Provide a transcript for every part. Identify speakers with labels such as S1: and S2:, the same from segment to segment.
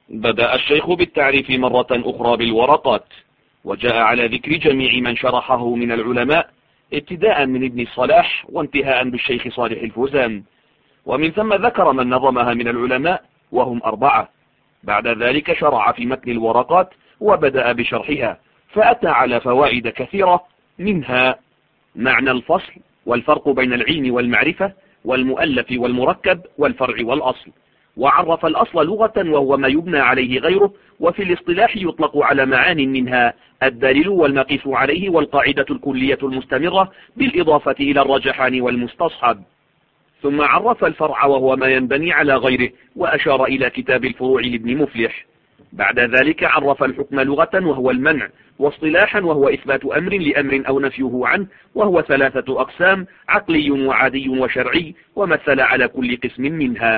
S1: بدأ الشيخ بالتعريف مرة أخرى بالورقات، وجاء على ذكر جميع من شرحه من العلماء، ابتداء من ابن الصلاح وانتهاء بالشيخ صالح الفوزان، ومن ثم ذكر من نظمها من العلماء وهم 4. بعد ذلك شرع في متن الورقات وبدأ بشرحها، فأتى على فوائد كثيرة، منها معنى الفصل والفرق بين العلم والمعرفة والمؤلف والمركب والفرع والأصل، وعرف الأصل لغة وهو ما يبنى عليه غيره، وفي الاصطلاح يطلق على معان منها الدليل والمقيس عليه والقاعدة الكلية المستمرة بالإضافة إلى الرجحان والمستصحب. ثم عرف الفرع وهو ما ينبني على غيره، وأشار إلى كتاب الفروع لابن مفلح. بعد ذلك عرف الحكم لغة وهو المنع، واصطلاحا وهو إثبات أمر لأمر أو نفيه عنه، وهو 3 أقسام: عقلي وعادي وشرعي، ومثل على كل قسم منها.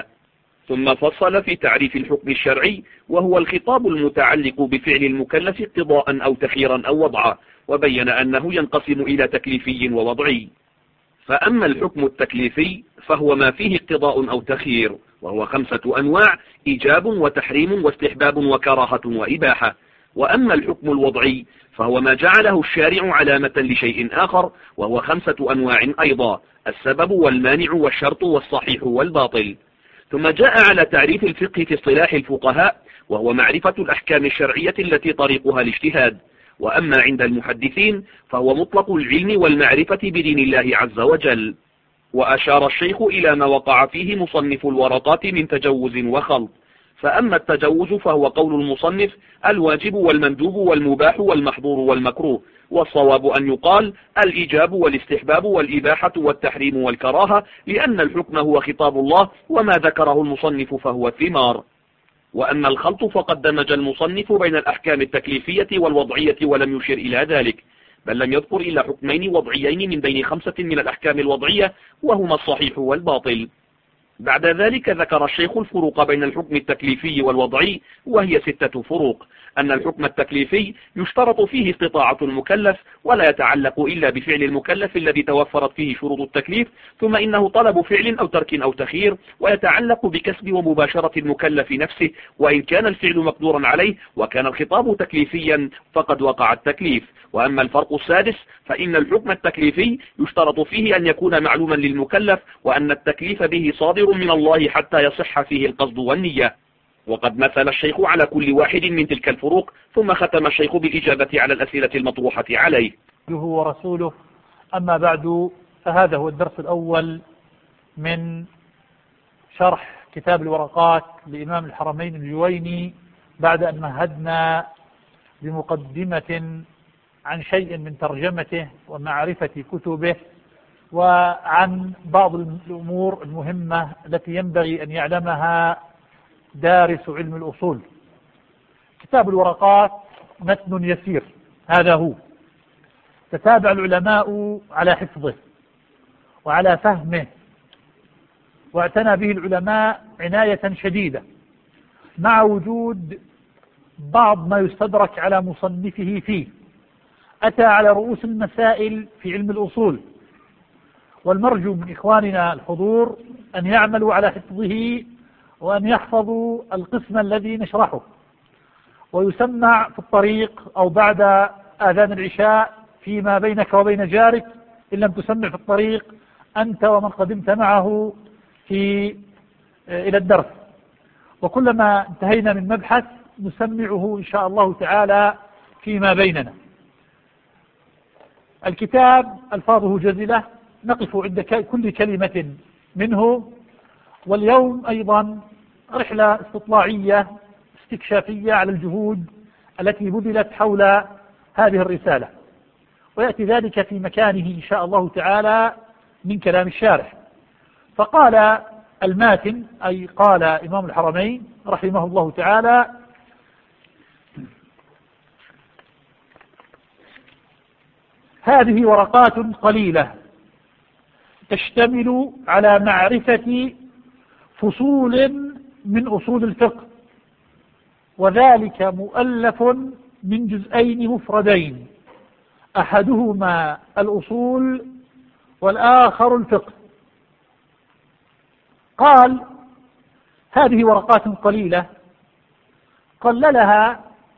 S1: ثم فصل في تعريف الحكم الشرعي، وهو الخطاب المتعلق بفعل المكلف اقتضاء أو تخييرا أو وضعا، وبين أنه ينقسم إلى تكليفي ووضعي. فأما الحكم التكليفي فهو ما فيه اقتضاء أو تخيير، وهو 5 أنواع: إيجاب وتحريم واستحباب وكراهة وإباحة. وأما الحكم الوضعي فهو ما جعله الشارع علامة لشيء آخر، وهو 5 أنواع أيضا: السبب والمانع والشرط والصحيح والباطل. ثم جاء على تعريف الفقه في اصطلاح الفقهاء، وهو معرفة الأحكام الشرعية التي طريقها الاجتهاد. وأما عند المحدثين فهو مطلق العلم والمعرفة بدين الله عز وجل. وأشار الشيخ إلى ما وقع فيه مصنف الورقات من تجوز وخلط. فأما التجوز فهو قول المصنف: الواجب والمندوب والمباح والمحظور والمكروه، والصواب أن يقال الإيجاب والاستحباب والإباحة والتحريم والكراهة، لأن الحكم هو خطاب الله، وما ذكره المصنف فهو الثمار. وأما الخلط فقد دمج المصنف بين الأحكام التكليفية والوضعية ولم يشر إلى ذلك، بل لم يذكر إلا حكمين وضعيين من بين 5 من الأحكام الوضعية، وهما الصحيح والباطل. بعد ذلك ذكر الشيخ الفروق بين الحكم التكليفي والوضعي، وهي 6 فروق: أن الحكم التكليفي يشترط فيه استطاعة المكلف، ولا يتعلق إلا بفعل المكلف الذي توفرت فيه شروط التكليف، ثم إنه طلب فعل أو ترك أو تخيير، ويتعلق بكسب ومباشرة المكلف نفسه، وإن كان الفعل مقدورا عليه وكان الخطاب تكليفيا فقد وقع التكليف. وأما الفرق السادس فإن الحكم التكليفي يشترط فيه أن يكون معلوما للمكلف، وأن التكليف به صادر من الله حتى يصح فيه القصد والنية. وقد مثل الشيخ على كل واحد من تلك الفروق، ثم ختم الشيخ بالإجابة على الأسئلة المطروحة عليه.
S2: ورسوله. أما بعد، فهذا هو الدرس الأول من شرح كتاب الورقات لإمام الحرمين الجويني، بعد أن مهدنا بمقدمة عن شيء من ترجمته ومعرفة كتبه، وعن بعض الأمور المهمة التي ينبغي أن يعلمها دارس علم الأصول. كتاب الورقات متن يسير، هذا هو. تتابع العلماء على حفظه وعلى فهمه، واعتنى به العلماء عناية شديدة، مع وجود بعض ما يستدرك على مصنفه فيه. أتى على رؤوس المسائل في علم الأصول، والمرجو من إخواننا الحضور أن يعملوا على حفظه، وأن يحفظوا القسم الذي نشرحه، ويسمع في الطريق أو بعد آذان العشاء فيما بينك وبين جارك، إن لم تسمع في الطريق أنت ومن قدمت معه إلى الدرس. وكلما انتهينا من مبحث نسمعه إن شاء الله تعالى فيما بيننا. الكتاب ألفاظه جزلة، نقف عند كل كلمة منه. واليوم أيضا رحلة استطلاعية استكشافية على الجهود التي بذلت حول هذه الرسالة، ويأتي ذلك في مكانه إن شاء الله تعالى من كلام الشارح. فقال الماتن، أي قال إمام الحرمين رحمه الله تعالى: هذه ورقات قليلة تشتمل على معرفة فصول من أصول الفقه، وذلك مؤلف من جزئين مفردين، أحدهما الأصول والآخر الفقه. قال: هذه ورقات قليلة، قللها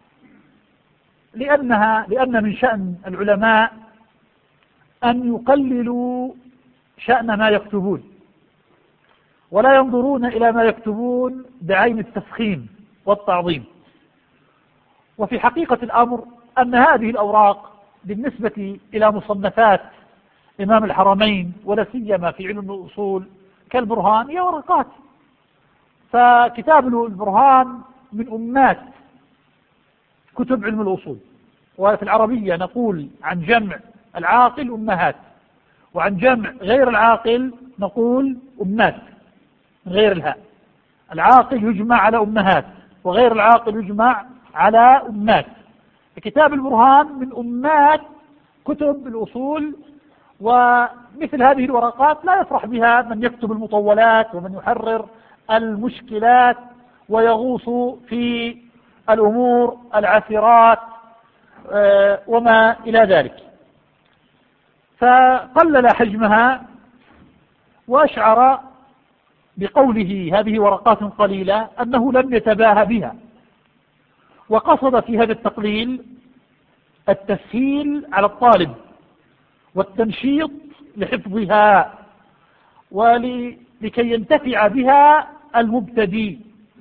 S2: لأن من شأن العلماء أن يقللوا شأن ما يكتبون، ولا ينظرون إلى ما يكتبون بعين التفخيم والتعظيم. وفي حقيقة الأمر أن هذه الأوراق بالنسبة إلى مصنفات إمام الحرمين ولا سيما في علم الأصول كالبرهان هي ورقات. فكتاب البرهان من أمات كتب علم الأصول. وفي العربية نقول عن جمع العاقل أمهات، وعن جمع غير العاقل نقول أمات من غير الهاء. العاقل يجمع على أمهات وغير العاقل يجمع على أمات. كتاب البرهان من أمات كتب الأصول، ومثل هذه الورقات لا يفرح بها من يكتب المطولات ومن يحرر المشكلات ويغوص في الأمور العسرات وما إلى ذلك. فقلل حجمها وأشعر بقوله هذه ورقات قليلة أنه لم يتباهى بها، وقصد في هذا التقليل التسهيل على الطالب والتنشيط لحفظها ولكي ينتفع بها المبتدئ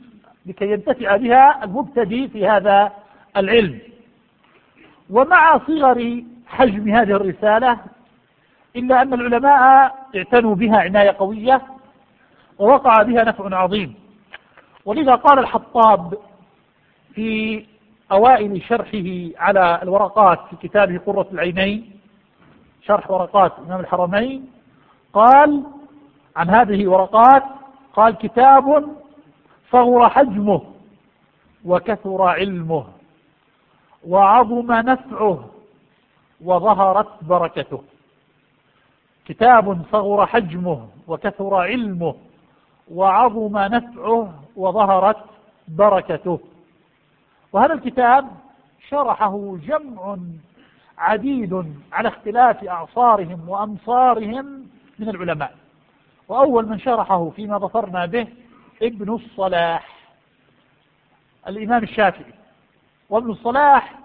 S2: في هذا العلم. ومع صغر حجم هذه الرسالة إلا أن العلماء اعتنوا بها عناية قوية ووقع بها نفع عظيم. ولذا قال الحطاب في أوائل شرحه على الورقات في كتابه قرة العينين، شرح ورقات إمام الحرمين، قال عن هذه ورقات، قال: كتاب صغر حجمه وكثر علمه وعظم نفعه وظهرت بركته. كتاب صغر حجمه وكثر علمه وعظم نفعه وظهرت بركته. وهذا الكتاب شرحه جمع عديد على اختلاف أعصارهم وأمصارهم من العلماء. وأول من شرحه فيما ظفرنا به ابن الصلاح الإمام الشافعي. وابن الصلاح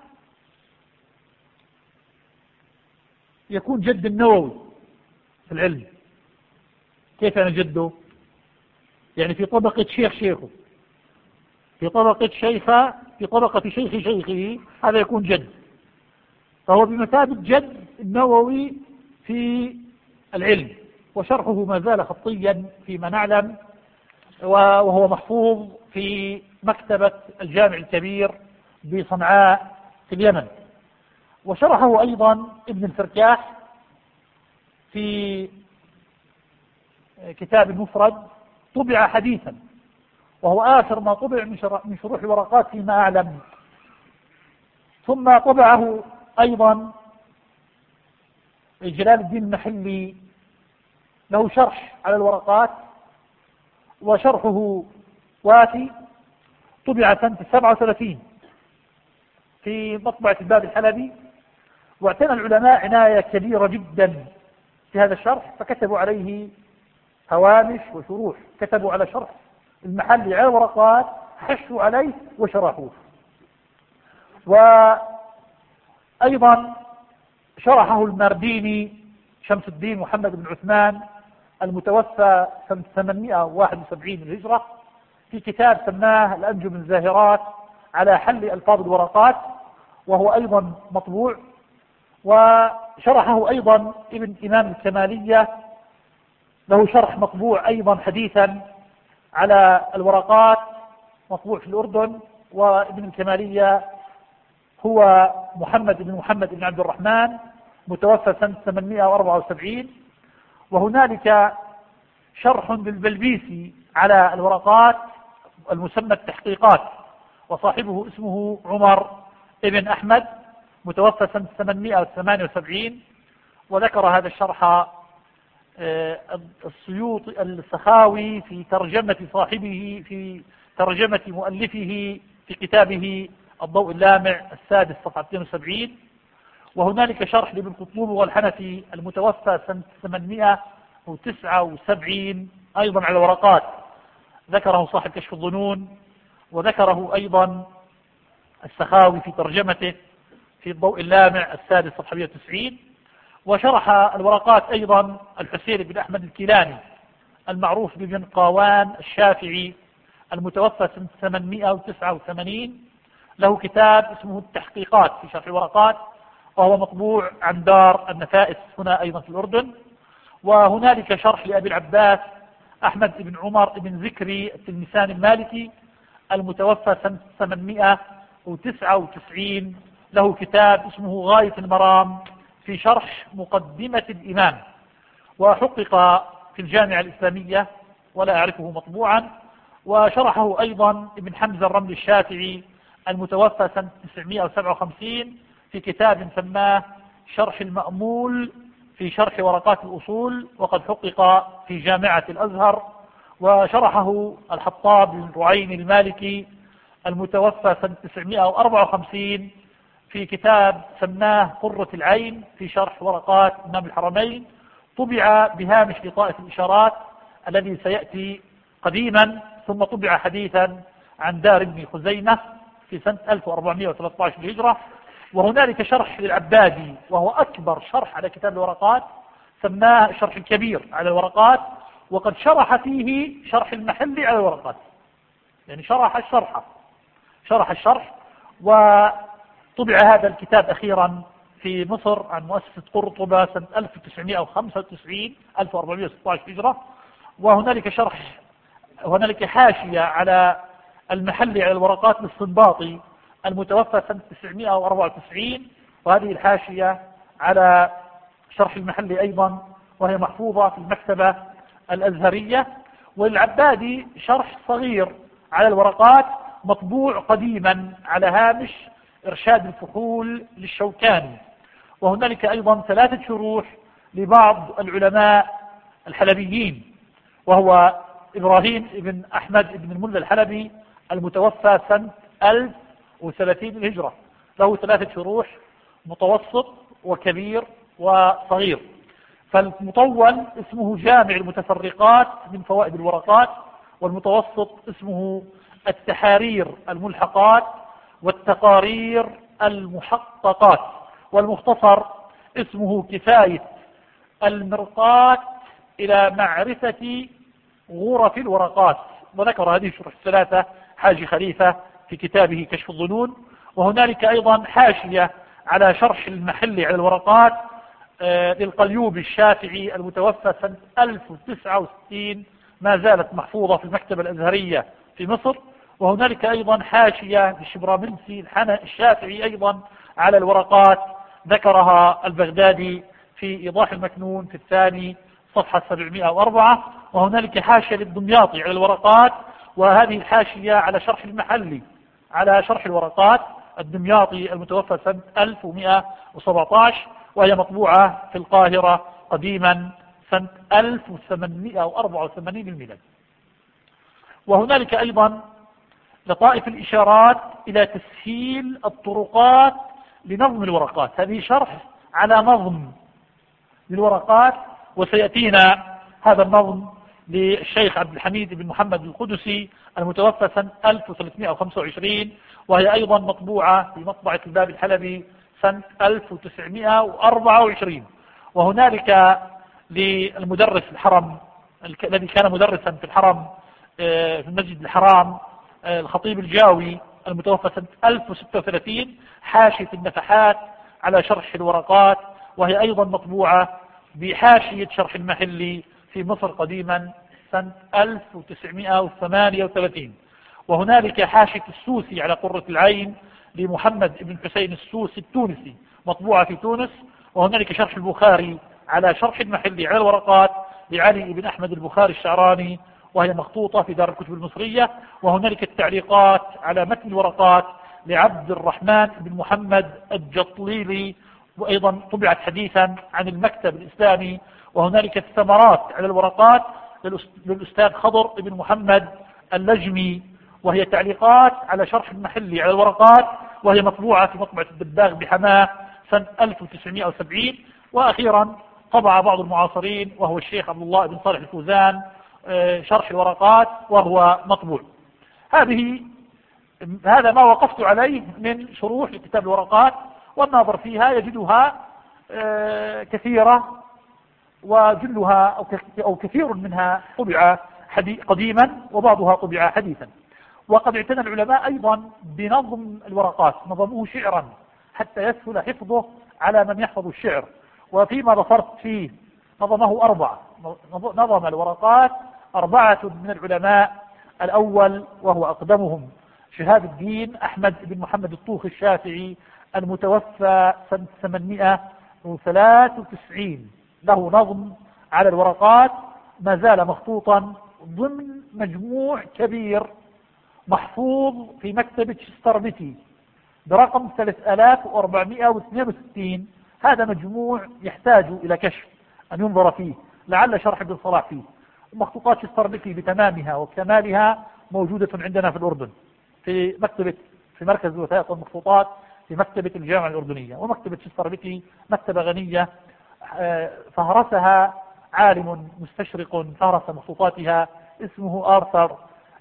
S2: يكون جد النووي في العلم. كيف أنا جده؟ يعني في طبقة شيخه، في طبقة شيخ شيخه، هذا يكون جد. فهو بمثابة جد النووي في العلم، وشرحه ما زال خطيا فيما نعلم، وهو محفوظ في مكتبة الجامع الكبير بصنعاء في اليمن. وشرحه أيضا ابن الفركاح في كتاب المفرد، طبع حديثا، وهو آخر ما طبع من شروح الورقات فيما أعلم. ثم طبعه أيضا جلال الدين المحلي، له شرح على الورقات وشرحه وافي، طبع سنة 37 في مطبعة الباب الحلبي. واعتنى العلماء عناية كبيرة جدا في هذا الشرح، فكتبوا عليه هوامش وشروح، كتبوا على شرح المحلي على الورقات، حشوا عليه وشرحوه. وأيضا شرحه المارديني شمس الدين محمد بن عثمان المتوفى سنة 871 الهجرة في كتاب سماه الأنجم الزاهرات على حل ألفاظ الورقات، وهو أيضا مطبوع. وشرحه أيضا ابن إمام الكمالية، له شرح مطبوع أيضا حديثا على الورقات، مطبوع في الأردن. وابن الكمالية هو محمد بن عبد الرحمن، متوفى سنة 874. وهنالك شرح للبلبيسي على الورقات المسمى التحقيقات، وصاحبه اسمه عمر ابن أحمد، متوفى سنة 878. وذكر هذا الشرح السخاوي في ترجمة صاحبه، في ترجمة مؤلفه في كتابه الضوء اللامع السادس صفحة 72. وهنالك شرح لابن قطلوب والحنفي المتوفى سنة 879 أيضا على ورقات، ذكره صاحب كشف الظنون. وذكره أيضا السخاوي في ترجمته في الضوء اللامع السادس صفحة 190. وشرح الورقات أيضا الحسين بن أحمد الكيلاني المعروف بابن قاوان الشافعي المتوفى سنة 889، له كتاب اسمه التحقيقات في شرح الورقات، وهو مطبوع عن دار النفائس هنا أيضا في الأردن. وهنالك شرح لأبي العباس أحمد بن عمر بن ذكري التلمساني المالكي المتوفى سنة 899، له كتاب اسمه غاية المرام في شرح مقدمة الإمام، وحقق في الجامعة الإسلامية ولا أعرفه مطبوعا. وشرحه أيضا ابن حمزة الرملي الشافعي المتوفى سنة 957 في كتاب سماه شرح المأمول في شرح ورقات الأصول، وقد حقق في جامعة الأزهر. وشرحه الحطاب بن رعين المالكي المتوفى سنة 954 في كتاب سماه قرة العين في شرح ورقات إمام الحرمين، طبع بهامش لطائف الإشارات الذي سيأتي قديما، ثم طبع حديثا عن دار ابن خزيمة في سنة 1413 للهجرة. وهنالك شرح للعبادي وهو أكبر شرح على كتاب الورقات، سماه الشرح الكبير على الورقات، وقد شرح فيه شرح المحلي على الورقات، يعني شرح الشرح. وطبع هذا الكتاب أخيرا في مصر عن مؤسسة قرطبة سنة 1995 1416 هجرة. وهنالك حاشية على المحلي على الورقات للصنباطي المتوفى سنة 994، وهذه الحاشية على شرح المحلي أيضا، وهي محفوظة في المكتبة الأزهرية. والعبادي شرح صغير على الورقات مطبوع قديما على هامش إرشاد الفحول للشوكاني. وهنالك أيضا 3 شروح لبعض العلماء الحلبيين، وهو إبراهيم بن أحمد بن الملا الحلبي المتوفى سنة 1030 الهجرة، له 3 شروح، متوسط وكبير وصغير. فالمطول اسمه جامع المتفرقات من فوائد الورقات، والمتوسط اسمه التحارير الملحقات والتقارير المحققات، والمختصر اسمه كفاية المرقات إلى معرفة غرف الورقات. وذكر هذه الشروح ال3 حاجي خليفة في كتابه كشف الظنون. وهنالك أيضا حاشية على شرح المحلي على الورقات للقليوبي الشافعي المتوفى سنة 1069، ما زالت محفوظة في المكتبة الأزهرية في مصر. وهنالك أيضا حاشية للشبرامنسي الشافعي أيضا على الورقات، ذكرها البغدادي في إيضاح المكنون في الثاني صفحة 704. وهنالك حاشية للدمياطي على الورقات، وهذه الحاشية على شرح المحلي على شرح الورقات الدمياطي المتوفى سنة 1117، وهي مطبوعة في القاهرة قديما سنة 1884 الميلاد. وهنالك أيضا لطائف الإشارات إلى تسهيل الطرقات لنظم الورقات، هذه شرح على نظم للورقات، وسيأتينا هذا النظم للشيخ عبد الحميد بن محمد القدسي المتوفى سنة 1325، وهي أيضا مطبوعة في مطبعة الباب الحلبي سنة 1924. وهنالك للمدرس الحرم الذي كان مدرسا في الحرم في المسجد الحرام الخطيب الجاوي المتوفى سنة 1036 حاشية النفحات على شرح الورقات، وهي أيضا مطبوعة بحاشية شرح المحلي في مصر قديما سنة 1938. وهنالك حاشية السوسي على قرة العين لمحمد بن حسين السوسي التونسي مطبوعة في تونس. وهنالك شرح البخاري على شرح المحلي على الورقات لعلي بن أحمد البخاري الشعراني، وهي مخطوطة في دار الكتب المصرية. وهنالك التعليقات على متن الورقات لعبد الرحمن بن محمد الجطليلي، وأيضا طبعت حديثا عن المكتب الإسلامي. وهنالك الثمرات على الورقات للأستاذ خضر بن محمد اللجمي، وهي تعليقات على شرح المحلي على الورقات، وهي مطبوعة في مطبعة الدباغ بحماه سنة 1970. وأخيرا طبع بعض المعاصرين وهو الشيخ عبد الله بن صالح الفوزان شرح الورقات، وهو مطبوع. هذه هذا ما وقفت عليه من شروح لكتاب الورقات، والناظر فيها يجدها كثيرة، وجلها أو كثير منها طبع قديما، وبعضها طبع حديثا. وقد اعتنى العلماء أيضا بنظم الورقات، نظموه شعرا حتى يسهل حفظه على من يحفظ الشعر. وفيما ظفرت فيه نظمه 4، نظم الورقات 4 من العلماء. الأول وهو أقدمهم شهاب الدين أحمد بن محمد الطوخي الشافعي، المتوفى سنة 893، له نظم على الورقات ما زال مخطوطا ضمن مجموع كبير محفوظ في مكتبة شستربتي برقم 3462. هذا مجموع يحتاج إلى كشف أن ينظر فيه، لعل شرح ابن صلاح فيه. مخطوطات شستربتي بتمامها وكمالها موجودة عندنا في الأردن في مركز الوثائق والمخطوطات في مكتبة الجامعة الأردنية. ومكتبة شستربتي مكتبة غنية فهرسها عالم مستشرق، فهرس مخطوطاتها اسمه آرثر،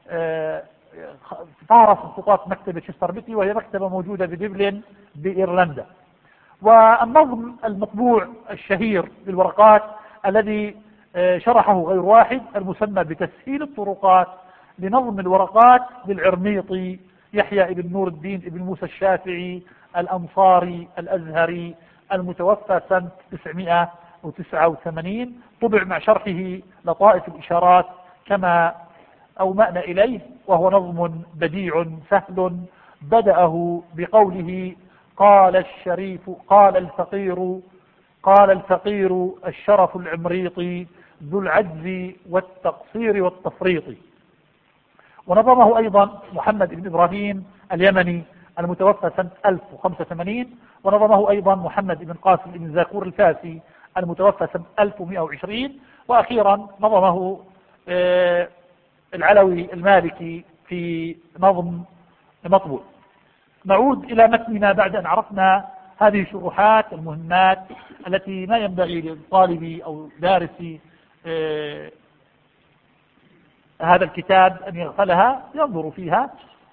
S2: فهرس مخطوطات مكتبة شستربتي، وهي مكتبة موجودة بدبلن بإيرلندا. والنظم المطبوع الشهير للورقات الذي شرحه غير واحد المسمى بتسهيل الطرقات لنظم الورقات للعرميطي يحيى بن نور الدين بن موسى الشافعي الأنصاري الأزهري، المتوفى سنة 989، طبع مع شرحه لطائف الإشارات كما أومأنا إليه. وهو نظم بديع سهل، بدأه بقوله: قال الشريف قال الفقير الشرف العمريطي ذو العجز والتقصير والتفريط. ونظمه أيضا محمد بن إبراهيم اليمني المتوفى سنة 1085، ونظمه أيضا محمد بن قاسم بن زاكور الفاسي المتوفى سنة 1120، وأخيرا نظمه العلوي المالكي في نظم مطبوع. نعود إلى متننا بعد أن عرفنا هذه الشروحات المهمات التي ما ينبغي للطالب أو دارس هذا الكتاب أن يغفلها، ينظر فيها.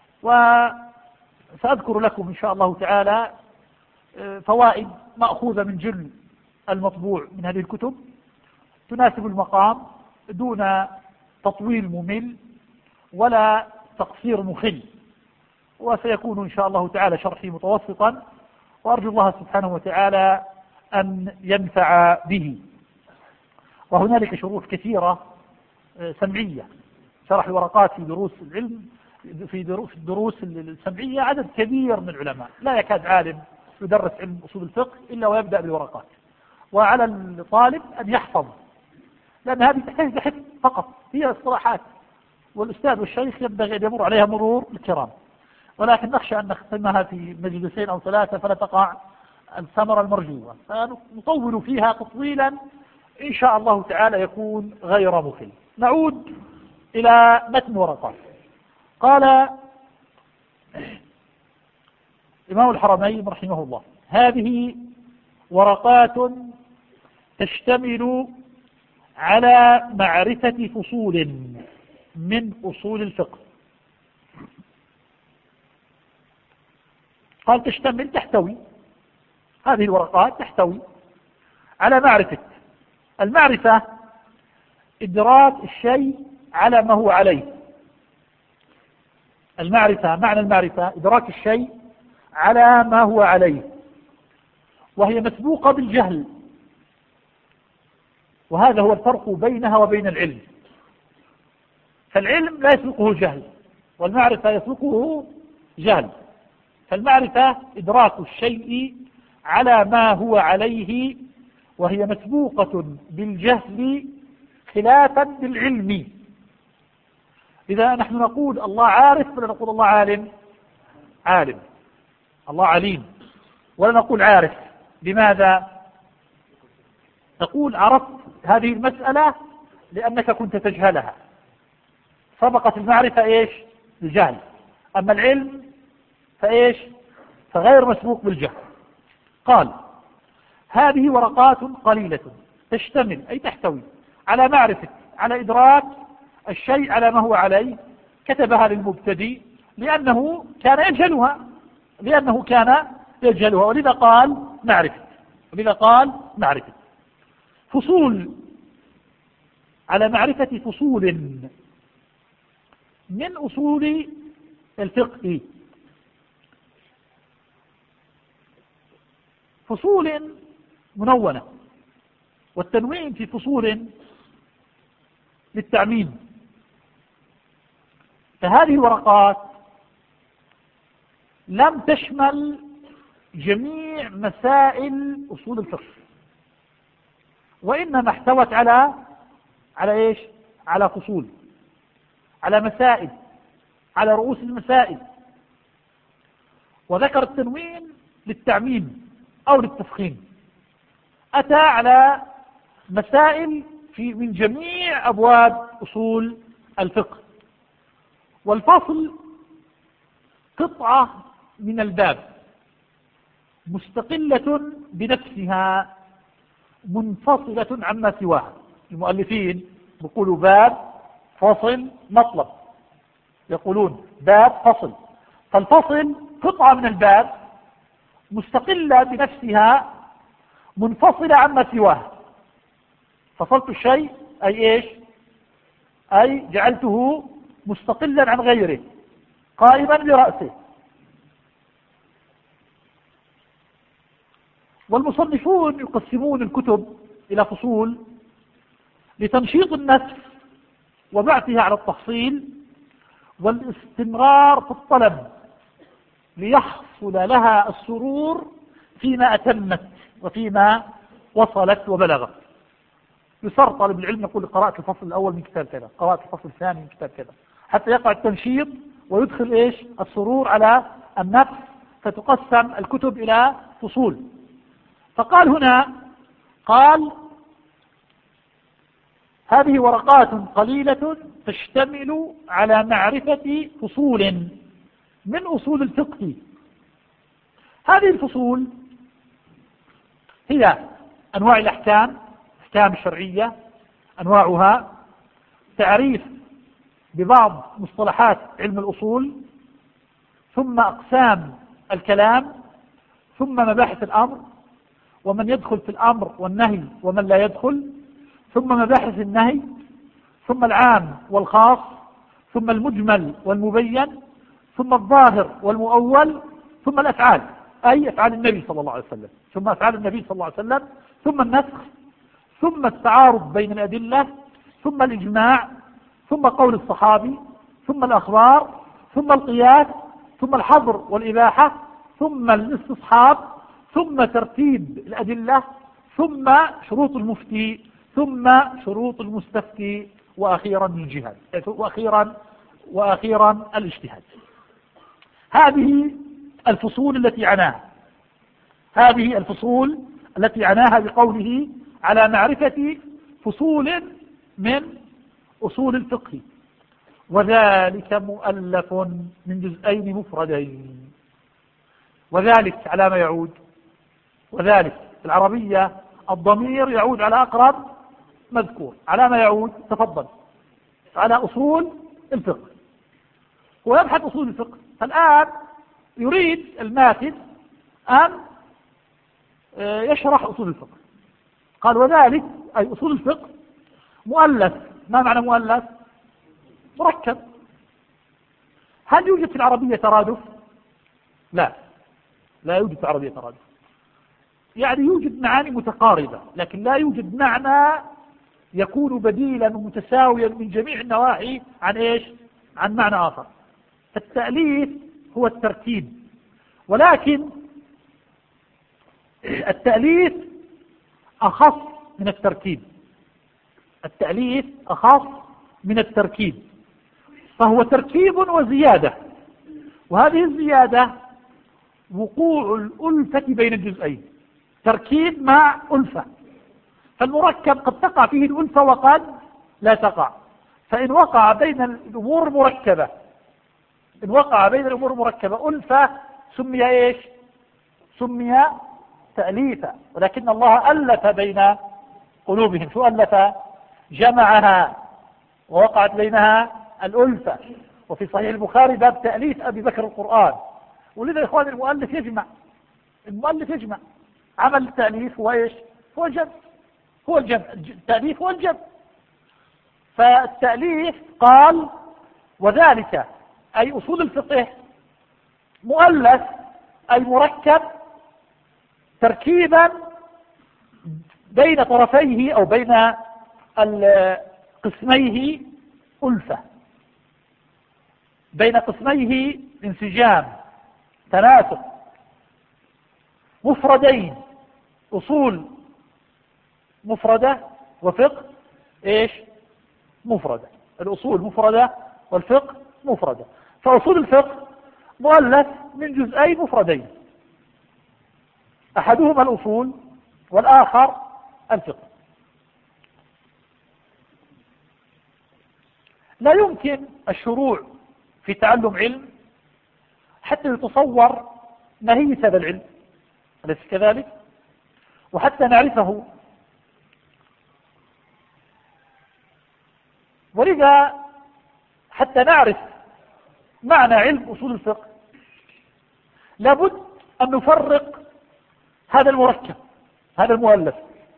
S2: وسأذكر لكم إن شاء الله تعالى فوائد مأخوذة من جل المطبوع من هذه الكتب تناسب المقام دون تطويل ممل ولا تقصير مخل. وسيكون إن شاء الله تعالى شرحي متوسطا، وأرجو الله سبحانه وتعالى أن ينفع به. وهنالك شروح كثيرة سمعية، شرح الورقات في دروس العلم، في الدروس السمعية عدد كبير من العلماء، لا يكاد عالم يدرس علم أصول الفقه إلا ويبدأ بالورقات. وعلى الطالب أن يحفظ، لأن هذه تحتاج حفظ فقط، هي اصطلاحات، والأستاذ والشيخ ينبغي أن يمر عليها مرور الكرام. ولكن نخشى أن نختمها في مجلسين أو 3 فلا تقع الثمرة المرجوة، فنطول فيها تطويلا إن شاء الله تعالى يكون غير مخل. نعود إلى متن ورقات. قال إمام الحرمين رحمه الله: هذه ورقات تشتمل على معرفة فصول من أصول الفقه. قال تحتوي، هذه الورقات تحتوي على معرفة. المعرفة إدراك الشيء على ما هو عليه. المعرفة، معنى المعرفة إدراك الشيء على ما هو عليه، وهي مسبوقة بالجهل، وهذا هو الفرق بينها وبين العلم. فالعلم لا يسبقه جهل، والمعرفة يسبقه جهل. فالمعرفة إدراك الشيء على ما هو عليه، وهي مسبوقة بالجهل خلافا بالعلم. إذا نحن نقول الله عارف ولا نقول الله عالم؟ عالم. الله عليم ولا نقول عارف. لماذا؟ نقول عرفت هذه المسألة لأنك كنت تجهلها، سبقت المعرفة إيش؟ الجهل. أما العلم فإيش؟ فغير مسبوق بالجهل. قال: هذه ورقات قليلة تشتمل أي تحتوي على معرفة، على إدراك الشيء على ما هو عليه. كتبها للمبتدئ لأنه كان يجهلها ولذا قال معرفة فصول على معرفة فصول من أصول الفقه. فصول منونة، والتنوين في فصول للتعميم. فهذه الورقات لم تشمل جميع مسائل أصول الفقه، وإنما احتوت على إيش؟ على فصول، على مسائل، على رؤوس المسائل. وذكر التنوين للتعميم أو للتفخيم، أتى على مسائل من جميع أبواب أصول الفقه. والفصل قطعة من الباب مستقلة بنفسها منفصلة عما سواها. المؤلفين يقولوا باب، فصل، مطلب، يقولون باب، فصل. فالفصل قطعة من الباب مستقلة بنفسها منفصلة عما سواها. فصلت الشيء أي إيش؟ أي جعلته مستقلا عن غيره، قائما برأسه. والمصنفون يقسمون الكتب إلى فصول لتنشيط النفس وبعثها على التحصيل والاستمرار في الطلب ليحصل لها السرور فيما أتمت وفيما وصلت وبلغت. يصر طالب العلم يقول قرأت الفصل الأول من كتاب كذا، قرأت الفصل الثاني من كتاب كذا، حتى يقع التنشيط ويدخل إيش؟ السرور على النفس، فتقسم الكتب إلى فصول. فقال هنا، قال هذه ورقات قليلة تشتمل على معرفة فصول من أصول الفقه. هذه الفصول هي أنواع الأحكام الشرعية، أنواعها، تعريف ببعض مصطلحات علم الأصول، ثم أقسام الكلام، ثم مباحث الأمر ومن يدخل في الأمر والنهي ومن لا يدخل، ثم مباحث النهي، ثم العام والخاص، ثم المجمل والمبين، ثم الظاهر والمؤول، ثم الأفعال، أي أفعال النبي صلى الله عليه وسلم، ثم أفعال النبي صلى الله عليه وسلم، ثم النسخ، ثم التعارض بين الأدلة، ثم الإجماع، ثم قول الصحابي، ثم الأخبار، ثم القياس، ثم الحظر والإباحة، ثم الاستصحاب، ثم ترتيب الأدلة، ثم شروط المفتي، ثم شروط المستفتي، وأخيرا الجهاد، وأخيرا الاجتهاد. هذه الفصول التي عناها بقوله على معرفة فصول من أصول الفقه، وذلك مؤلف من جزئين مفردين. وذلك على ما يعود؟ وذلك العربية الضمير يعود على أقرب مذكور. على ما يعود؟ تفضل، على أصول الفقه. ويبحث أصول الفقه. فالآن يريد الماثل أن يشرح أصول الفقه. قال وذلك أي أصول الفقه مؤلف. ما معنى مؤلف؟ مركب. هل يوجد في العربية ترادف؟ لا يوجد في العربية ترادف. يعني يوجد معاني متقاربة، لكن لا يوجد معنى يكون بديلا ومتساويا من جميع النواحي عن إيش؟ عن معنى آخر. التأليف هو الترتيب، ولكن التأليف أخص من الترتيب. التأليف أخص من التركيب، فهو تركيب وزيادة، وهذه الزيادة وقوع الألفة بين الجزئين. تركيب مع ألفة. فالمركب قد تقع فيه الألفة وقد لا تقع. فإن وقع بين الأمور مركبة، إن وقع بين الأمور مركبة ألفة سمي إيش؟ سمي تأليفا. ولكن الله ألف بين قلوبهم. شو ألف؟ جمعها ووقعت بينها الألفة. وفي صحيح البخاري باب تأليف أبي بكر القرآن. ولذا يا إخواني المؤلف يجمع عمل التأليف هو إيش؟ هو الجمع، التأليف هو الجمع. فالتأليف قال وذلك أي أصول الفقه مؤلف أي مركب تركيبا بين طرفيه أو بين قسميه ألفة، بين قسميه انسجام تناسق، مفردين أصول مفردة وفقه إيش مفردة، الأصول مفردة والفقه مفردة. فأصول الفقه مؤلف من جزئين مفردين، أحدهما الأصول والآخر الفقه. لا يمكن الشروع في تعلم علم حتى يتصور ماهية هذا العلم، أليس كذلك؟ وحتى نعرفه. ولذا حتى نعرف معنى علم أصول الفقه لابد أن نفرق هذا المركب، هذا المؤلف،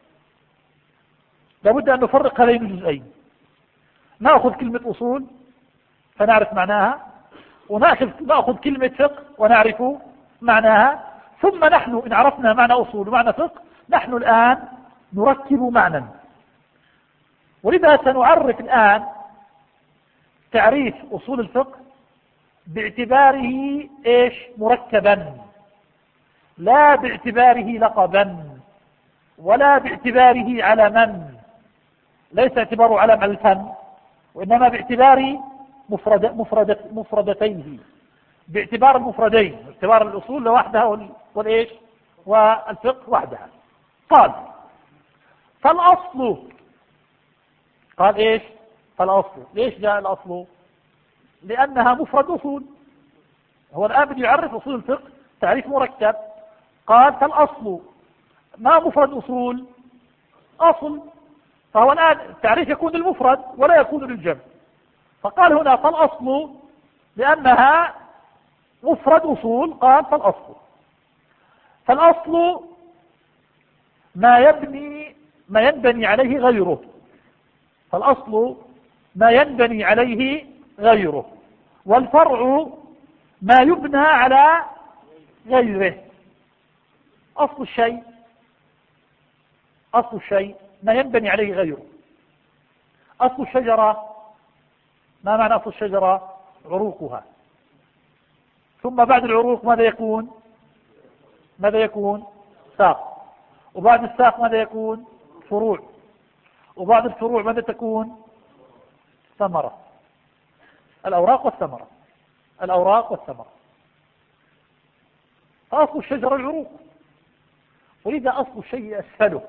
S2: لابد أن نفرق هذين الجزئين. نأخذ كلمة أصول فنعرف معناها، ونأخذ كلمة فقه ونعرف معناها، ثم نحن إن عرفنا معنى أصول ومعنى فقه نحن الآن نركب معنى. ولذا سنعرف الآن تعريف أصول الفقه باعتباره إيش مركبا، لا باعتباره لقبا ولا باعتباره علما، ليس اعتباره علم على الفن، وإنما باعتبار مفردتيه، باعتبار المفردين، باعتبار الأصول لوحدها والإيش والفقه وحدها. قال فالأصل، قال إيش فالأصل. ليش جاء الأصل؟ لأنها مفرد أصول. هو الآن بده يعرف أصول الفقه تعريف مركب، قال فالأصل. ما مفرد أصول؟ أصل. فهو الآن التعريف يكون للمفرد ولا يكون للجمع، فقال هنا فالأصل لأنها مفرد أصول، قال فالأصل. فالأصل ما ينبني عليه غيره، فالأصل ما ينبني عليه غيره، والفرع ما يبنى على غيره. أصل الشيء ما ينبني عليه غيره. أصل الشجرة، ما معنى أصل الشجرة؟ عروقها، ثم بعد العروق ماذا يكون ساق، وبعد الساق ماذا يكون فروع، وبعد الفروع ماذا تكون ثمرة، الأوراق والثمرة. فأصل الشجرة العروق، ولذا أصل الشيء أسفله،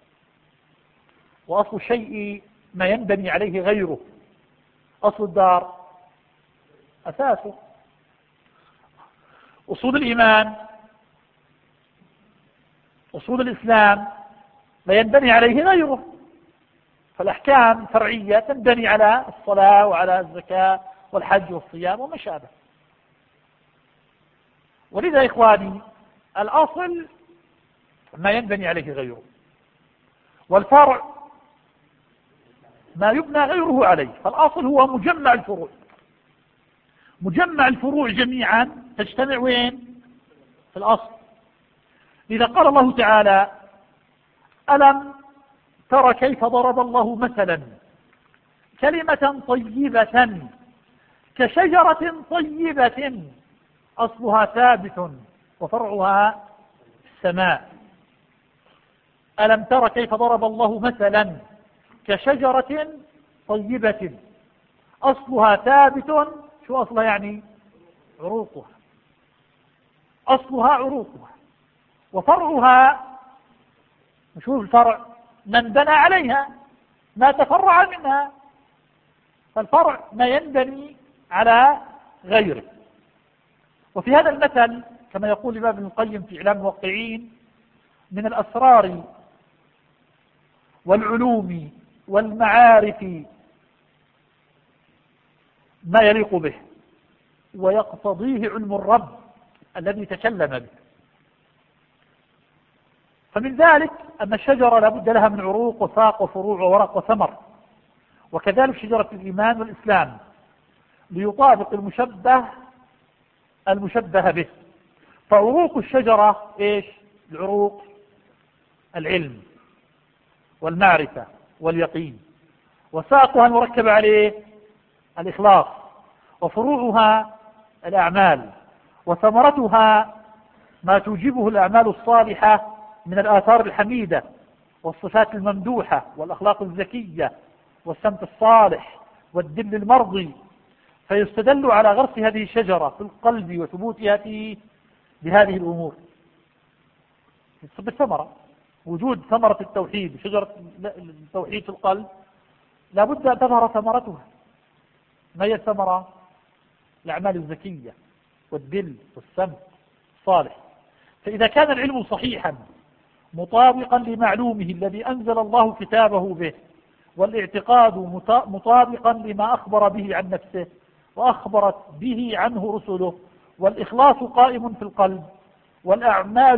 S2: وأصل الشيء ما ينبني عليه غيره. أصل الدار أساسه. أصول الإيمان، أصول الإسلام لا ينبني عليه غيره، فالأحكام فرعية تنبني على الصلاة وعلى الزكاة والحج والصيام وما شابه. ولذا يا إخواني الأصل ما ينبني عليه غيره، والفرع ما يبنى غيره عليه. فالأصل هو مجمع الفروع جميعا تجتمع وين؟ في الأصل. إذا قال الله تعالى ألم تر كيف ضرب الله مثلا كلمة طيبة كشجرة طيبة أصلها ثابت وفرعها السماء. ألم تر كيف ضرب الله مثلا كشجرة طيبة أصلها ثابت. شو أصلها يعني؟ عروقها. أصلها عروقها، وفرعها، نشوف الفرع من بنى عليها، ما تفرع منها. فالفرع ما ينبني على غيره. وفي هذا المثل كما يقول الإمام ابن القيم في إعلام الموقعين من الأسرار والعلوم والمعارف ما يليق به. ويقتضيه علم الرب الذي تكلم به. فمن ذلك أن الشجرة لابد لها من عروق وساق وفروع وورق وثمر، وكذلك شجرة الإيمان والإسلام ليطابق المشبه به. فعروق الشجرة إيش؟ العروق العلم والمعرفة واليقين، وساقها المركب عليه الإخلاص، وفروعها الأعمال، وثمرتها ما توجبه الأعمال الصالحة من الآثار الحميدة والصفات الممدوحة والأخلاق الزكية والسمت الصالح والدل المرضي. فيستدل على غرس هذه الشجرة في القلب وثبوتها فيه بهذه الأمور بالثمرة. وجود ثمرة التوحيد، شجرة التوحيد في القلب لابد أن تظهر ثمرتها. ما هي الثمرة؟ الأعمال الزكية والدل والسمت الصالح. فإذا كان العلم صحيحا مطابقا لمعلومه الذي أنزل الله كتابه به، والاعتقاد مطابقا لما أخبر به عن نفسه وأخبرت به عنه رسله، والإخلاص قائم في القلب، والأعمال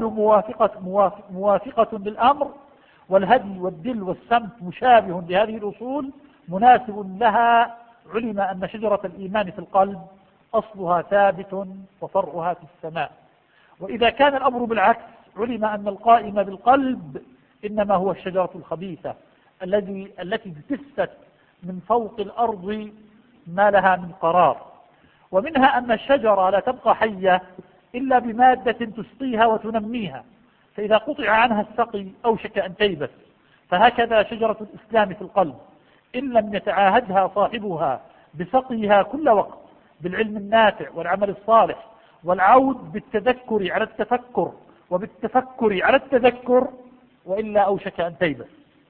S2: موافقة للأمر، والهدي والدل والسمت مشابه لهذه الأصول مناسب لها، علم أن شجرة الإيمان في القلب أصلها ثابت وفرعها في السماء. وإذا كان الأمر بالعكس علم أن القائم بالقلب إنما هو الشجرة الخبيثة التي اجتثت من فوق الأرض ما لها من قرار. ومنها أن الشجرة لا تبقى حية إلا بمادة تسقيها وتنميها، فإذا قطع عنها السقي أوشك أن تيبس. فهكذا شجرة الإسلام في القلب إن لم يتعاهدها صاحبها بسقيها كل وقت بالعلم النافع والعمل الصالح، والعود بالتذكر على التفكر وبالتفكر على التذكر، وإلا أوشك أن تيبس.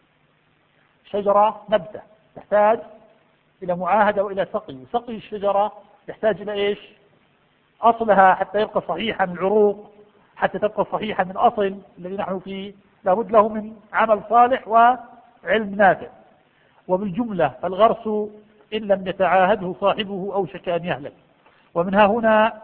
S2: شجرة نبتة تحتاج إلى معاهدة وإلى سقي، وسقي الشجرة يحتاج إلى إيش؟ أصلها حتى يبقى صحيحا، العروق حتى تبقى صحيحا من أصل الذي نحن فيه لابد له من عمل صالح وعلم نافع. وبالجملة الغرس إن لم يتعاهده صاحبه أوشك أن يهلك. ومنها هنا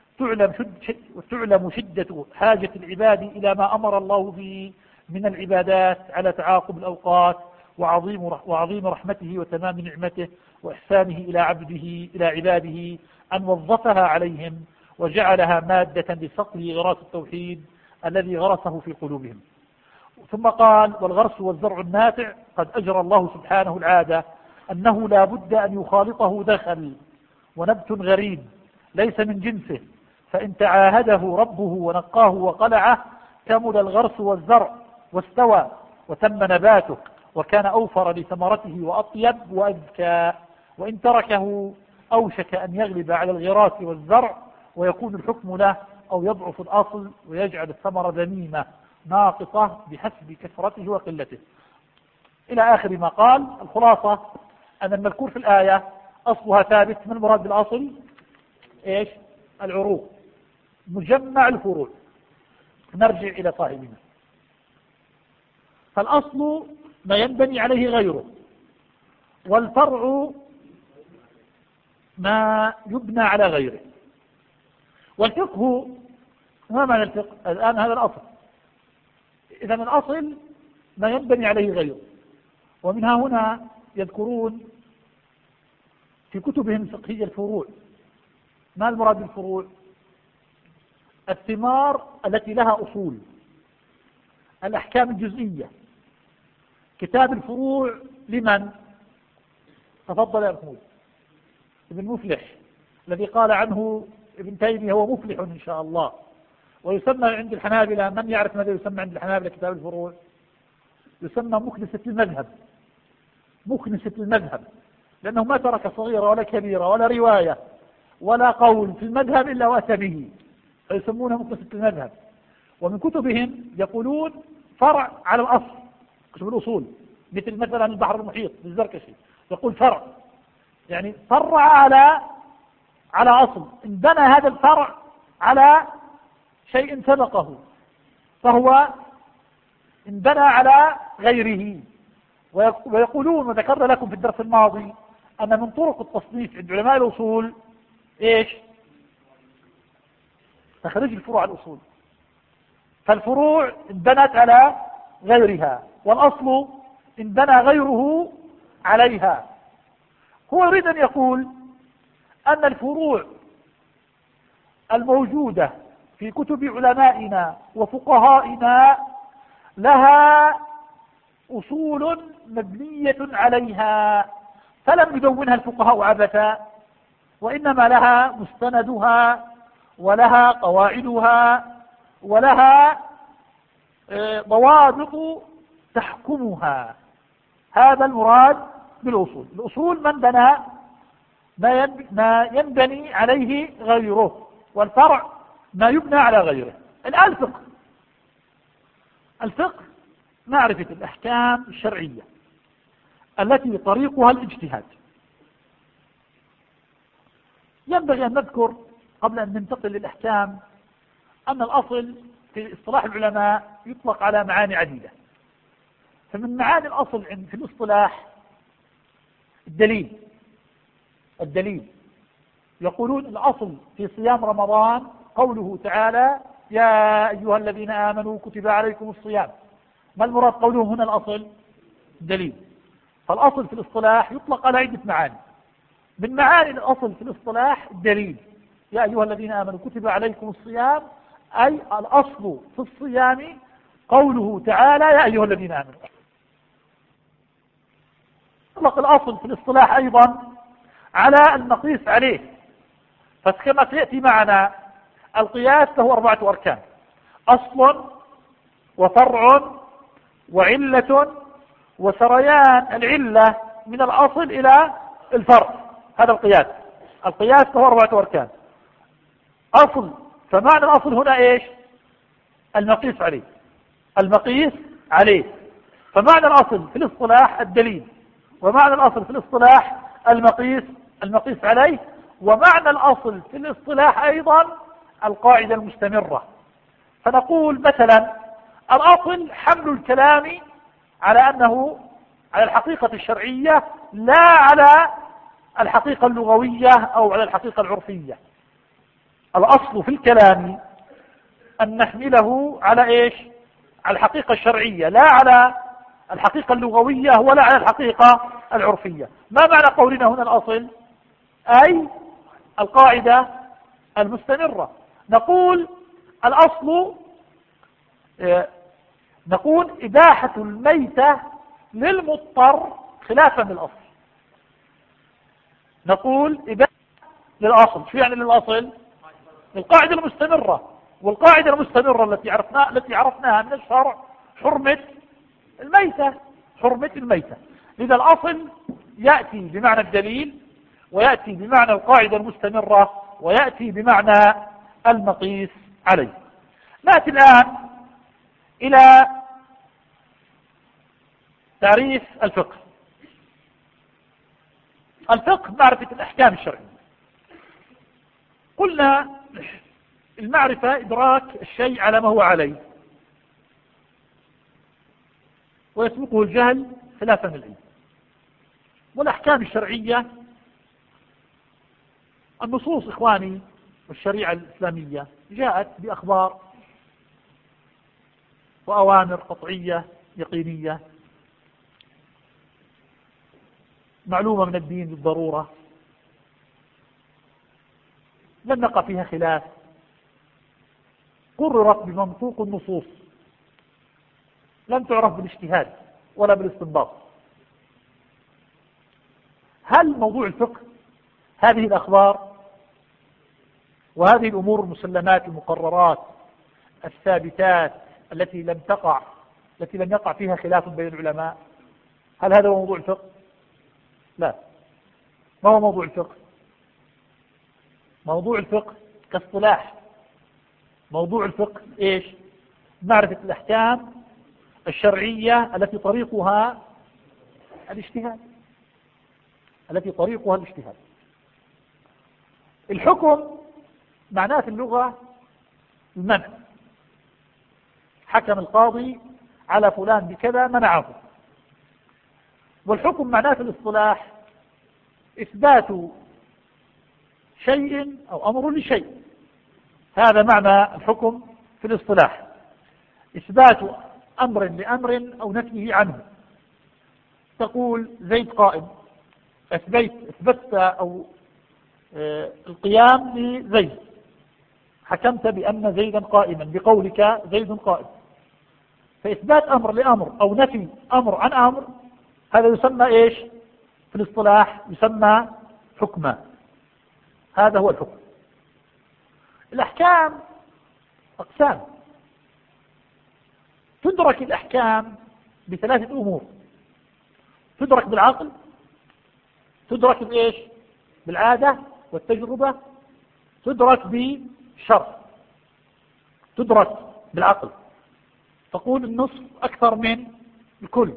S2: تعلم شدة حاجة العباد إلى ما أمر الله به من العبادات على تعاقب الأوقات، وعظيم رحمته وتمام نعمته وإحسانه إلى عباده أن وظفها عليهم وجعلها مادة لسقي غراس التوحيد الذي غرسه في قلوبهم. ثم قال: والغرس والزرع النافع قد أجرى الله سبحانه العادة أنه لا بد أن يخالطه دخل ونبت غريب ليس من جنسه، فإن تعاهده ربه ونقاه وقلعه كمل الغرس والزرع واستوى وتم نباته، وكان أوفر لثمرته وأطيب وأذكى. وإن تركه أوشك أن يغلب على الغراس والزرع ويكون الحكم له، أو يضعف الأصل ويجعل الثمرة ذميمة ناقصة بحسب كثرته وقلته، إلى آخر ما قال. الخلاصة أن المذكور في الآية أصلها ثابت. من المراد بالأصل؟ إيش؟ العروق، مجمع الفروع. نرجع إلى صاحبنا. فالأصل ما ينبني عليه غيره، والفرع ما يبنى على غيره. والفقه، ما معنى الفقه؟ الآن هذا الأصل. إذا الأصل ما ينبني عليه غيره. ومنها هنا يذكرون في كتبهم الفقهية الفروع. ما المراد بالفروع؟ الثمار التي لها أصول، الأحكام الجزئية. كتاب الفروع لمن؟ تفضل يا محمود. ابن مفلح الذي قال عنه ابن تيمية هو مفلح إن شاء الله. ويسمى عند الحنابلة، من يعرف ماذا يسمى عند الحنابلة كتاب الفروع؟ يسمى مكنسة المذهب. مكنسة المذهب، لأنه ما ترك صغيرة ولا كبيرة ولا رواية ولا قول في المذهب إلا وأتى به، فيسمونه مكنسة المذهب. ومن كتبهم يقولون فرع على الأصل، كتب الأصول، مثل مثلا البحر المحيط للزركشي يقول فرع، يعني فرع على أصل، إن بنى هذا الفرع على شيء سبقه فهو إن بنى على غيره. ويقولون، وذكرنا لكم في الدرس الماضي، أن من طرق التصنيف عند علماء الأصول إيش؟ تخريج الفروع على الأصول. فالفروع انبنت على غيرها، والأصل انبنى غيره عليها. هو يريد أن يقول أن الفروع الموجودة في كتب علمائنا وفقهائنا لها أصول مبنية عليها، فلم يدونها الفقهاء عبثا، وإنما لها مستندها ولها قواعدها ولها ضوابط تحكمها. هذا المراد بالأصول. الأصول من بنى ما ينبني عليه غيره، والفرع ما يبنى على غيره. الآن الفقه معرفة الأحكام الشرعية التي طريقها الاجتهاد. ينبغي أن نذكر قبل أن ننتقل للأحكام أن الأصل في اصطلاح العلماء يطلق على معاني عديدة. فمن معاني الأصل في الاصطلاح الدليل. يقولون الأصل في صيام رمضان قوله تعالى يا أيها الذين آمنوا كتب عليكم الصيام. ما المراد قوله هنا الأصل؟ دليل. فالأصل في الاصطلاح يطلق على عدة معاني. من معاني الأصل في الاصطلاح الدليل. يا أيها الذين آمنوا كتب عليكم الصيام، أي الأصل في الصيام قوله تعالى يا أيها الذين آمنوا. يطلق الأصل في الاصطلاح أيضا على المقيس عليه. فكما سيأتي معنا القياس له 4 أركان: أصل وفرع وعلة وسريان العلة من الأصل إلى الفرع. هذا القياس له 4 أركان. أصل، فمعنى الأصل هنا إيش؟ المقيس عليه. فمعنى الأصل في الاصطلاح الدليل، ومعنى الأصل في الاصطلاح المقيس عليه، ومعنى الأصل في الاصطلاح أيضا القاعدة المستمرة. فنقول مثلا الأصل حمل الكلام على أنه على الحقيقة الشرعية لا على الحقيقة اللغوية أو على الحقيقة العرفية. الأصل في الكلام أن نحمله على إيش؟ على الحقيقة الشرعية، لا على الحقيقة اللغوية ولا على الحقيقة العرفية. ما معنى قولنا هنا الأصل؟ أي القاعدة المستمرة. نقول الأصل، نقول إباحة الميتة للمضطر خلافا للأصل. نقول إباحة للأصل. شو يعني للأصل؟ القاعدة المستمرة. والقاعدة المستمرة التي عرفناها من الشرع حرمة الميتة. لذا الأصل يأتي بمعنى الدليل، ويأتي بمعنى القاعدة المستمرة، ويأتي بمعنى المقيس عليه. نأتي الآن إلى تعريف الفقه. معرفة الأحكام الشرعية. قلنا المعرفة إدراك الشيء على ما هو عليه، ويسبقه الجهل خلافا للعلم. والأحكام الشرعية النصوص إخواني والشريعة الإسلامية جاءت بأخبار وأوامر قطعية يقينية معلومة من الدين بالضرورة، لم نقع فيها خلاف، قررت بمنطوق النصوص، لم تعرف بالاجتهاد ولا بالاستنباط. هل موضوع الفقه هذه الأخبار وهذه الأمور المسلمات المقررات الثابتات التي لم يقع فيها خلاف بين العلماء، هل هذا هو موضوع الفقه؟ لا. ما هو موضوع الفقه؟ موضوع الفقه كاصطلاح، موضوع الفقه إيش؟ معرفة الأحكام الشرعية التي طريقها الاجتهاد. الحكم معناه في اللغة المنع. حكم القاضي على فلان بكذا منعه. والحكم معناه في الاصطلاح إثبات شيء أو أمر لشيء. هذا معنى الحكم في الاصطلاح: إثبات أمر لأمر أو نفيه عنه. تقول زيد قائم، أثبتت أو القيام لزيد، حكمت بأن زيدا قائما بقولك زيد قائم. فإثبات أمر لأمر أو نفي أمر عن أمر، هذا يسمى إيش في الاصطلاح؟ يسمى حكما. هذا هو الحكم. الأحكام أقسام. تدرك الأحكام بثلاثة أمور: تدرك بالعقل، تدرك بإيش؟ بالعادة والتجربة، تدرك بالشرع. تدرك بالعقل، تقول النصف أكثر من الكل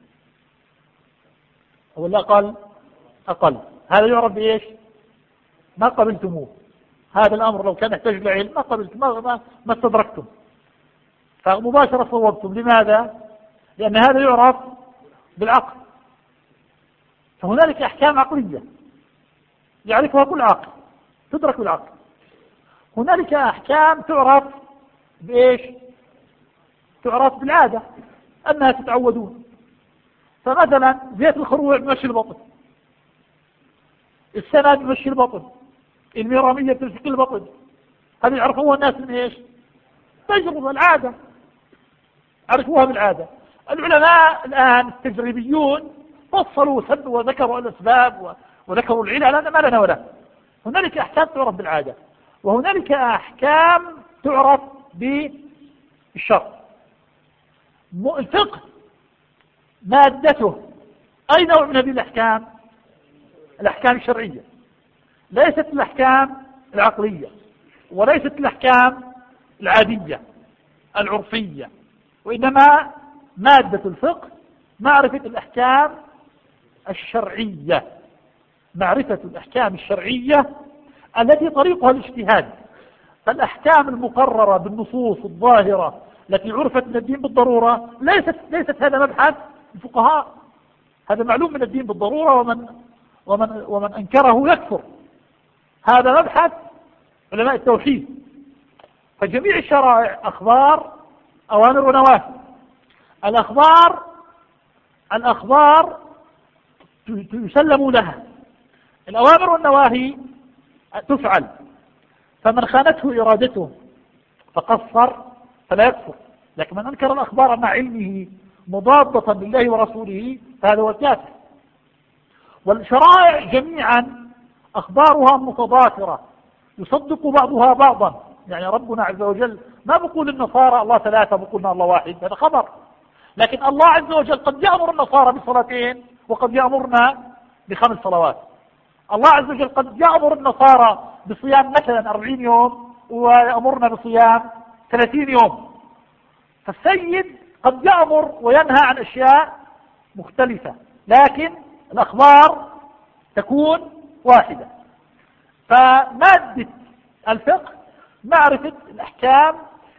S2: أو الأقل أقل، هذا يعرف بإيش؟ ما قبلتموه. هذا الأمر لو كان يحتاج لعلم ما قبلتم، ما استدركتم، فمباشرة صوبتم. لماذا؟ لأن هذا يعرف بالعقل. فهنالك أحكام عقلية يعرفها كل عقل، تدرك بالعقل. هنالك أحكام تعرف بإيش؟ تعرف بالعادة، أنها تتعودون. فمثلا زيت الخروع بمشي البطن، السند بمشي البطن، الميرامية بتمسك البطن، هذه يعرفوها الناس من إيش؟ تجربة العادة، عرفوها بالعادة. العلماء الآن التجريبيون فصلوا وسبوا وذكروا الأسباب وذكروا العلل، هذا ما لنا ولا. هنالك أحكام تعرف بالعادة، وهنالك أحكام تعرف بالشرع. الفقه مادته أي نوع من هذه الأحكام؟ الأحكام الشرعية، ليست الأحكام العقلية، وليست الأحكام العادية العرفية، وإنما مادة الفقه معرفة الأحكام الشرعية، معرفة الأحكام الشرعية التي طريقها الاجتهاد. فالأحكام المقررة بالنصوص الظاهرة التي عرفت من الدين بالضرورة ليست هذا مبحث الفقهاء، هذا معلوم من الدين بالضرورة، ومن أنكره يكفر. هذا مبحث علماء التوحيد. فجميع الشرائع أخبار، أوامر ونواهي. الأخبار يسلم لها، الأوامر والنواهي تفعل. فمن خانته إرادته فقصر فلا يكفر، لكن من أنكر الأخبار مع علمه مضادة لله ورسوله فهذا هو الكافر. والشرائع جميعا أخبارها متضافرة، يصدق بعضها بعضا. يعني ربنا عز وجل ما بقول النصارى الله ثلاثة، بقولنا الله واحد، هذا خبر. لكن الله عز وجل قد يأمر النصارى بصلاتين وقد يأمرنا ب5 صلوات. الله عز وجل قد يأمر النصارى بصيام مثلا 40 يوم ويأمرنا بصيام 30 يوم. فالسيد قد يأمر وينهى عن أشياء مختلفة، لكن الأخبار تكون واحدة. فمادة الفقه معرفة الأحكام،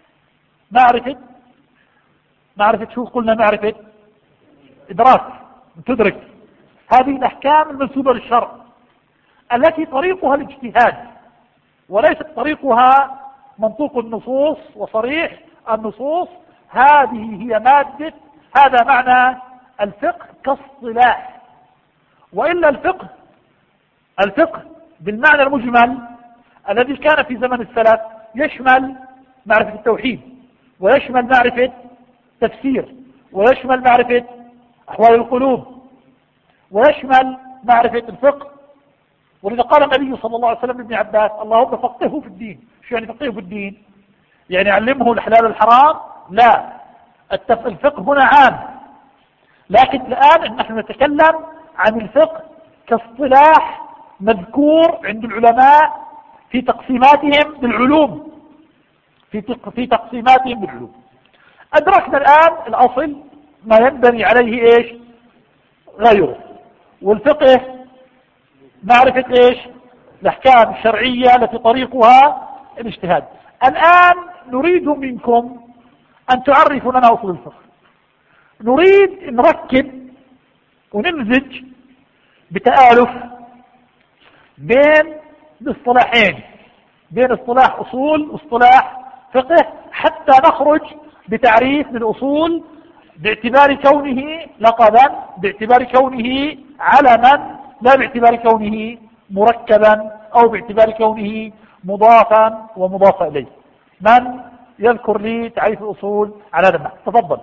S2: معرفة شو قلنا؟ معرفة إدراك، تدرك هذه الأحكام المنسوبة للشرع التي طريقها الاجتهاد، وليست طريقها منطوق النصوص وصريح النصوص. هذه هي مادة، هذا معنى الفقه كاصطلاح. وإلا الفقه بالمعنى المجمل الذي كان في زمن السلف يشمل معرفة التوحيد، ويشمل معرفة تفسير، ويشمل معرفة أحوال القلوب، ويشمل معرفة الفقه. ولذا قال النبي صلى الله عليه وسلم لابن عباس: اللهم فقهه في الدين. شو يعني فقهه في الدين؟ يعني علمه الحلال والحرام؟ لا، الفقه هنا عام. لكن الآن نحن نتكلم عن الفقه كاصطلاح مذكور عند العلماء في تقسيماتهم بالعلوم، في تقسيماتهم بالعلوم. أدركنا الآن الأصل ما ينبني عليه إيش؟ غيره. والفقه معرفة إيش؟ الأحكام الشرعية التي طريقها الاجتهاد. الآن نريد منكم أن تعرفوا لنا أصول الفقه. نريد نركب ونمزج بتآلف بين الاصطلاحين بين اصطلاح أصول واصطلاح فقه، حتى نخرج بتعريف للأصول باعتبار كونه لقبا، باعتبار كونه علما، لا باعتبار كونه مركبا أو باعتبار كونه مضافا ومضاف إليه. من يذكر لي تعريف الأصول على هذا النحو؟ تفضل.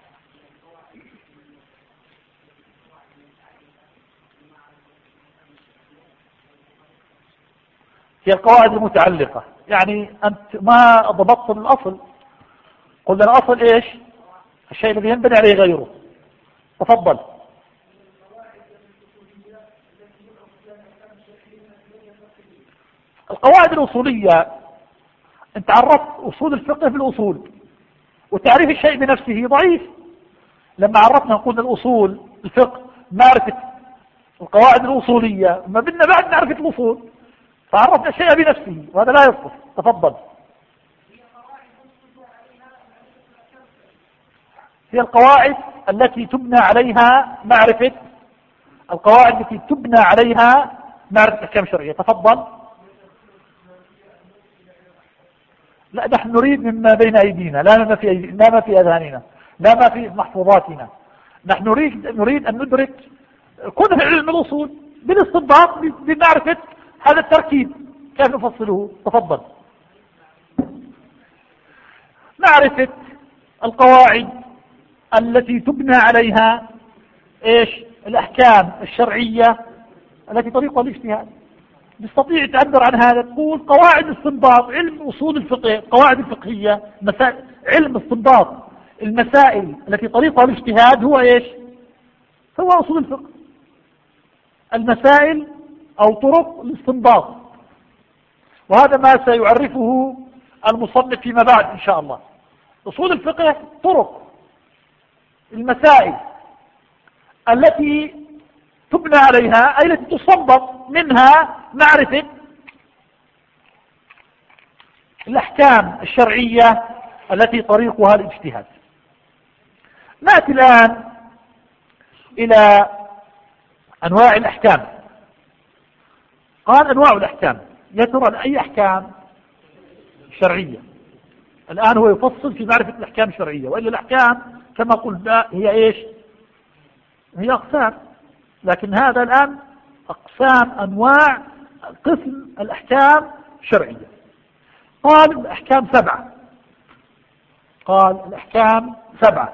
S2: هي القواعد المتعلقة، يعني أنت ما ضبطت الأصل. قلنا الأصل إيش؟ الشيء الذي ينبني عليه غيره. تفضل. القواعد الأصولية، أنت عرفت أصول الفقه في الأصول، وتعريف الشيء بنفسه ضعيف. لما عرفنا قلنا الأصول الفقه معرفة القواعد الأصولية، ما بدنا بعد معرفة الأصول، فعرفنا الشيء بنفسه وهذا لا يصلح. تفضل. هي القواعد التي تبنى عليها معرفة، القواعد التي تبنى عليها معرفة الأحكام الشرعية. تفضل. لا، نحن نريد مما بين أيدينا، لا ما في أيدينا، لا ما في أذهاننا، لا ما في محفوظاتنا. نحن نريد أن ندرك كل علم الأصول بالاستنباط، بمعرفة هذا التركيب كيف نفصله. تفضل. معرفة القواعد التي تبنى عليها ايش؟ الأحكام الشرعية التي طريقها الاجتهاد. تستطيع تعبر عن هذا، تقول قواعد استنباط علم أصول الفقه، قواعد الفقهية، علم استنباط المسائل التي طريقها الاجتهاد هو ايش؟ هو أصول الفقه، المسائل أو طرق الاستنباط. وهذا ما سيعرفه المصنف فيما بعد إن شاء الله. أصول الفقه طرق المسائل التي تبنى عليها، أي التي تستنبط منها معرفة الأحكام الشرعية التي طريقها الاجتهاد. نأتي الآن إلى أنواع الأحكام. قال أنواع الأحكام، يا ترى أي أحكام شرعية؟ الآن هو يفصل في معرفة الأحكام الشرعية، وإلا الأحكام كما قلنا هي إيش؟ هي أقسام، لكن هذا الآن أقسام، أنواع، قسم الأحكام الشرعية. قال الأحكام 7. قال الأحكام 7.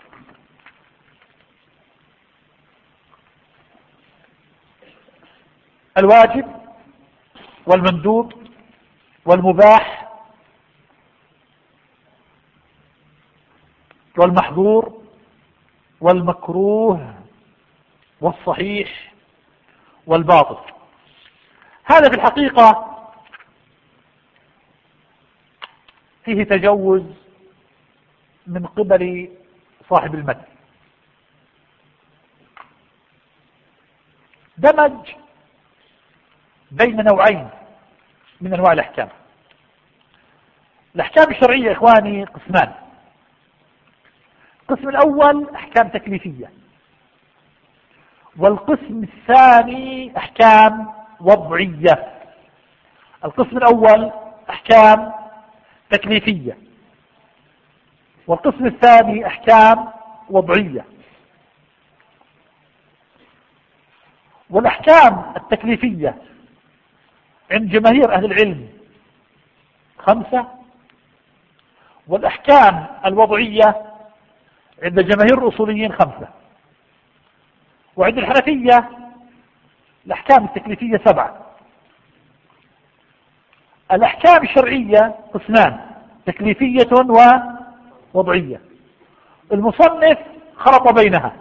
S2: الواجب والمندوب والمباح والمحظور والمكروه والصحيح والباطل. هذا في الحقيقة فيه تجوز من قبل صاحب المتن، دمج بين نوعين من أنواع الأحكام. الأحكام الشرعية يا إخواني قسمان. القسم الأول أحكام تكليفية، والقسم الثاني أحكام وضعية. القسم الأول أحكام تكليفية، والقسم الثاني أحكام وضعية. والأحكام التكليفية عند جماهير أهل العلم 5، والأحكام الوضعية عند جماهير الأصوليين 5، وعند الحنفية الأحكام التكليفية 7. الأحكام الشرعية قسمان، تكليفية ووضعية. المصنف خلط بينها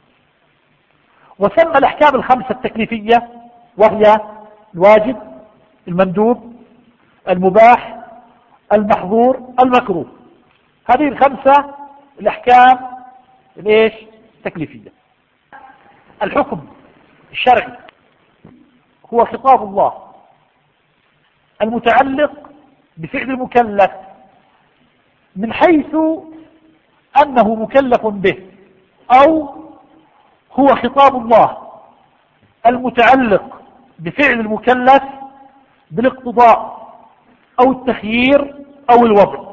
S2: وسمى الأحكام ال5 التكليفية، وهي الواجب، المندوب، المباح، المحظور، المكروه. هذه ال5 الأحكام الايش؟ التكليفية. الحكم الشرعي هو خطاب الله المتعلق بفعل المكلف من حيث أنه مكلف به، أو هو خطاب الله المتعلق بفعل المكلف بالاقتضاء أو التخيير أو الوضع.